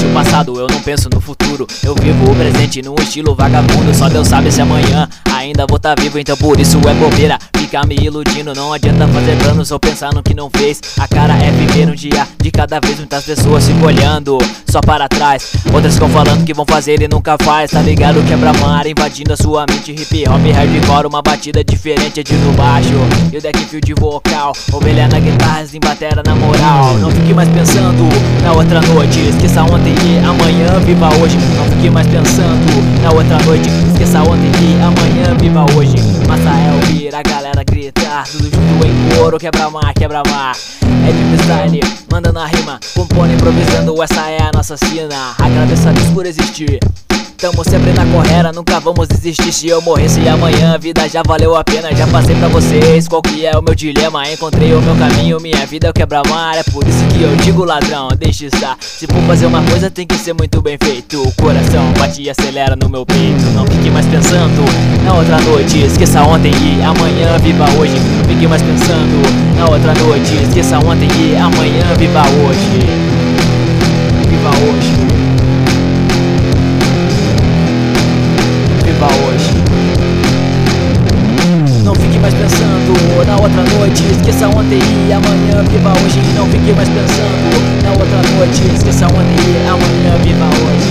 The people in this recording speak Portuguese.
no passado, eu não penso no futuro. Eu vivo o presente num estilo vagabundo. Só Deus sabe se amanhã ainda vou tá vivo, então por isso é bobeira ficar me iludindo. Não adianta fazer planos ou pensar no que não fez. A cara é viver um dia de cada vez. Muitas pessoas ficam olhando só para trás, outras ficam falando que vão fazer e nunca faz. Tá ligado? Quebra-mar invadindo a sua mente. Hip hop, hardcore, uma batida diferente de no baixo e o deck fio de vocal, ovelha na guitarra, em batera na moral. Não fique mais pensando na outra noite, esqueça ontem e amanhã viva hoje. Não fique mais pensando na outra noite, esqueça ontem e amanhã viva hoje. Massa é ouvir a galera gritar, tudo junto em coro, quebra-mar, quebra-mar. É de freestyle, mandando a rima, compondo, improvisando, essa é a nossa sina. Agradeço a Deus por existir. Tamo sempre na correra, nunca vamos desistir. Se eu morresse amanhã, a vida já valeu a pena. Já passei pra vocês qual que é o meu dilema. Encontrei o meu caminho, minha vida é o quebra-mar. É por isso que eu digo ladrão, deixa estar. Se for fazer uma coisa tem que ser muito bem feito. O coração bate e acelera no meu peito. Não fique mais pensando na outra noite, esqueça ontem e amanhã viva hoje. Não fique mais pensando na outra noite, esqueça ontem e amanhã viva hoje. Viva hoje. Hoje. Não fique mais pensando na outra noite, esqueça ontem e amanhã viva hoje. Não fique mais pensando na outra noite, esqueça ontem e amanhã viva hoje.